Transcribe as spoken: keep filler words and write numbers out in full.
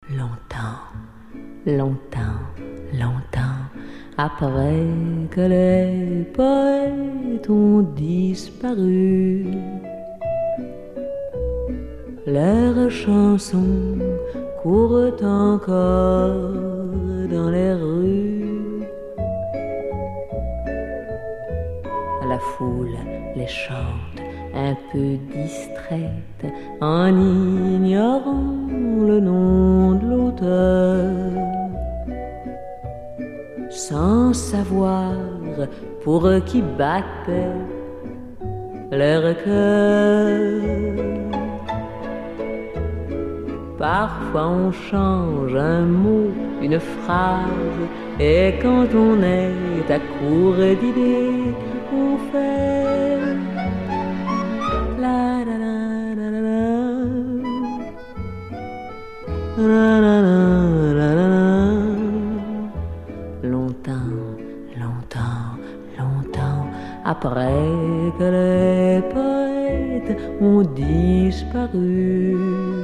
Longtemps, longtemps, longtemps après que les poètes ont disparu, leurs chansons courent encore dans les rues. La foule les chante un peu distraite en ignorant le nom de l'auteur, sans savoir pour qui battait leur cœur. Parfois on change un mot, une phrase, et quand on est à court d'idées, on fait la la la la la la la la la la. Longtemps, longtemps, longtemps après que les poètes ont disparu,